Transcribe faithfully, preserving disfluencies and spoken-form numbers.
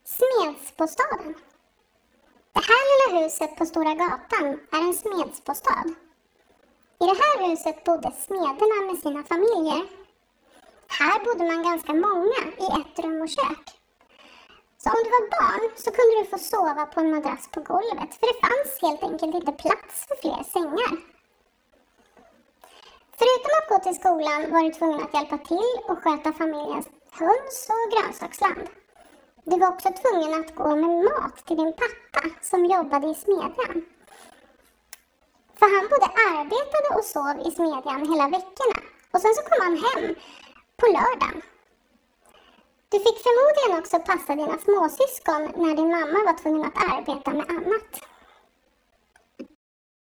Smedsbostaden. Det här lilla huset på Stora gatan är en smedsbostad. I det här huset bodde smederna med sina familjer. Här bodde man ganska många i ett rum och kök. Så om du var barn så kunde du få sova på en madrass på golvet, för det fanns helt enkelt inte plats för fler sängar. Förutom att gå till skolan var du tvungen att hjälpa till och sköta familjens höns och grönsaksland. Du var också tvungen att gå med mat till din pappa som jobbade i smedjan. För han både arbetade och sov i smedjan hela veckorna. Och sen så kom han hem på lördagen. Du fick förmodligen också passa dina småsyskon när din mamma var tvungen att arbeta med annat.